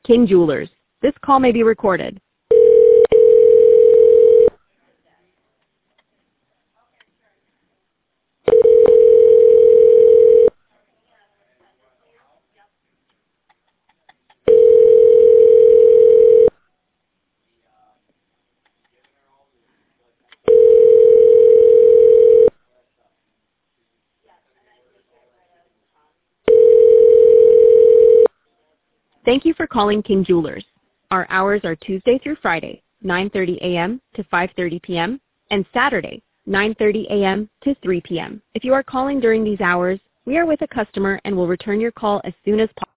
King Jewelers. This call may be recorded. Thank you for calling King Jewelers. Our hours are Tuesday through Friday, 9:30 a.m. to 5:30 p.m., and Saturday, 9:30 a.m. to 3 p.m. If you are calling during these hours, we are with a customer and will return your call as soon as possible.